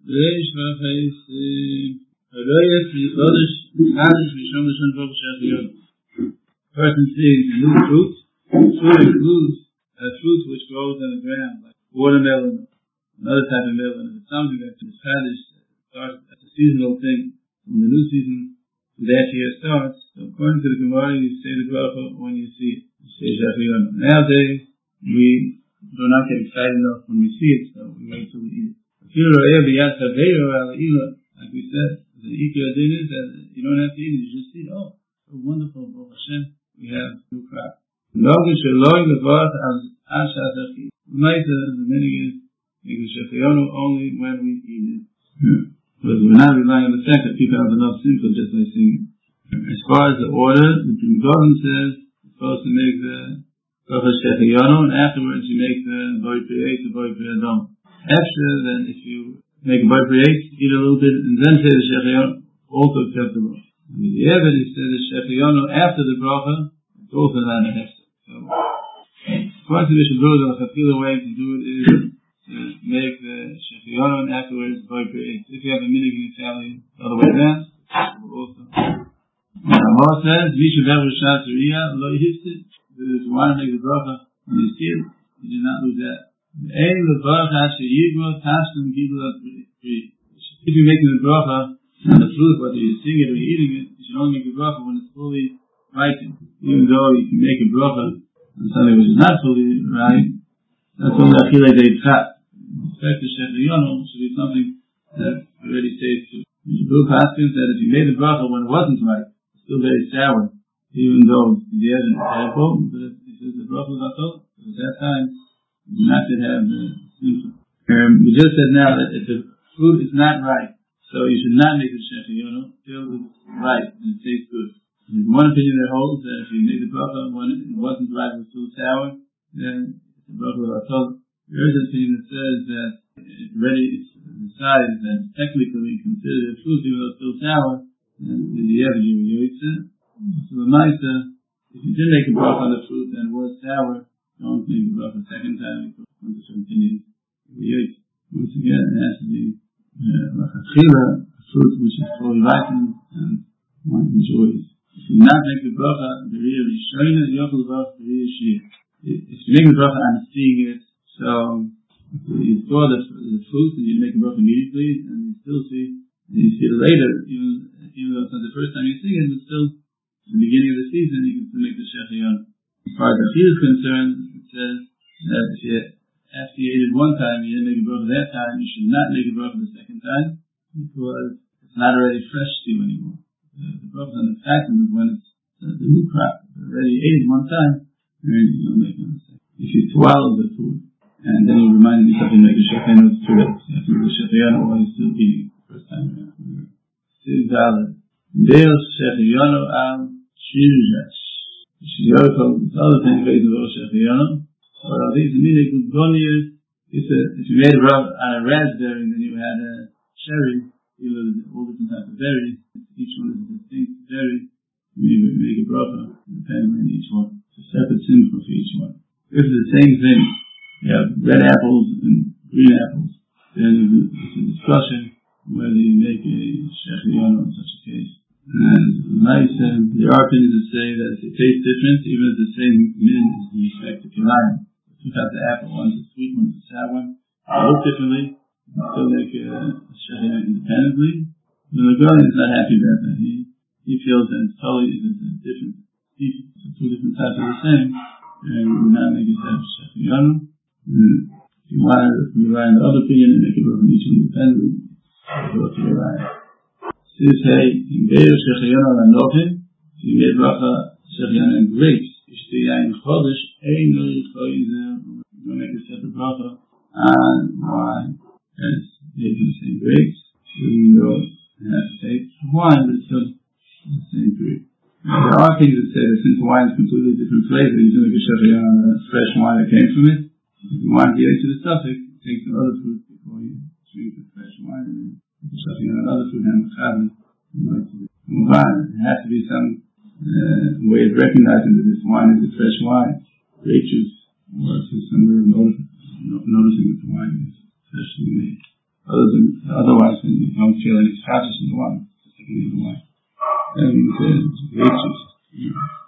Reish v'achayis Arayas v'yodesh Hadish v'shom v'shom v'shom v'shom. Person sees a new fruit. Fruit includes a fruit which grows on the ground, like watermelon, another type of melon. If it's something that's established, starts as a seasonal thing. When the new season of that year starts, so according to the Gemara, you say the bracha when you see it. You say Shachiyonu. Nowadays, we do not get excited enough when we see it, so we wait till we eat it. Like we said, the Ikar Din is that you don't have to eat it, you just see, oh, so wonderful, Baruch Hashem, we have new crop. The meaning is making Shachiyonu only when we eat it. But we're not relying on the fact that people have enough simcha just by singing. As far as the order, the Gemara says you're supposed to make the bracha Shechiyonu, and afterwards you make the Boy Priyet, the Boy Priyadom. After, then if you make a Boy Priyet, eat a little bit, and then say the Shechiyonu, also acceptable. And with the evidence says the Shechiyonu after the bracha, it's also not a hefsek. So, according to the Mishabur, the Chafila way to do it is to make the Shechiyonu and afterwards Boy Priyet. If you have a minig in your family, the other way around, also. Ramah says, Vishabev Rishas Riyah, Lo Yihifsid. If you want to make the bracha when you see it, you do not lose that. If you're making the bracha on the fruit, whether you're singing it or you're eating it, you should only make the bracha when it's fully ripened. Even though you can make a bracha on something which is not fully ripe, that's only Achilei Deitchat. Respect to Shechiyonu should be something that already tastes good. The Mishabur Paskin said if you made the bracha when it wasn't ripe, it's still very sour, even though the evidence is helpful, but if it says the bracha was atol, at that time, you do not have the simcha. We just said now that if the fruit is not ripe, so you should not make the Shechiyonu till it's ripe and it tastes good. There's one opinion that holds that if you make the bracha when it wasn't ripe, it was still sour, then it's the bracha was atol. There is an opinion that says that it's decided that technically considered a fruit even though it's still sour, then the evidence you yoytze. So the Maisa, if you did make a bracha on the fruit and it was sour, don't make the bracha a second time because one of certain opinions yoytze. Once again, it has to be a fruit which is fully ripened and one enjoys. If you not make the bracha, the real Rishoina, Yochel Bracha, the real Shia. If you make the bracha on seeing it, so you saw the fruit and you make a bracha immediately, and you still see, and you see it later, even though it's not the first time you see it, but still, at the beginning of the season, you can still make the Shechiyonu. As far as the Achil is concerned, it says that after you ate it one time, you didn't make a bracha that time, you should not make a bracha the second time, because it's not already fresh to you anymore. The bracha on the fatten is when it's the new crop. If you already ate it one time, then you don't make it on the second. If you swallow the food, and then you remind yourself to make a Shechiyonu, it's too late. You have to make a Shechiyonu while you're still eating it the first time around. Siv Deus Shechiyonu al Shirjash. Shechiyonu, this other thing based on Shechiyonu. Well, these are really good gonias. If you made a bracha on a raspberry, and then you had a cherry, all different types of berries, each one is a distinct berry. You make a bracha, depending on each one. It's a separate simcha for each one. If it's the same thing, you have red apples and green apples, then it's a discussion whether you make a Shechiyonu in such a case. And there are opinions that say that if it tastes different, even if the same min is in respect to Kilayim. Two types of apple, one's a sweet, one's a sour one. They look differently. You can still make a Shechiyonu independently. The Nagoni is not happy about that. He feels that it's totally different species. So two different types are the same, and we would not make a Shechiyonu. If you want to rely on the other opinion and make it work on each one independently, go to your eye. So you say, in Be'er Shechiyonu al-Anochim, if you made bracha Shechiyonu and grapes, Ishtiyayin Chodesh, Ein Lo Yichoyzer, you're going to make a separate bracha on wine, as if you say grapes, even though it has to take wine, but it's still the same period. There are things that say that since wine is completely different flavor, you can make a Shechiyonu on the fresh wine that came from it. If you want to get to the suffix, take some other fruit before you drink the fresh wine, and then make a Shechiyonu on other fruit, and Chavin. It has to be some way of recognizing that this wine is a fresh wine, grape juice, or some way of noticing that the wine is freshly made. Otherwise, when you don't feel any status in the one, just taking it away. And it's great juice.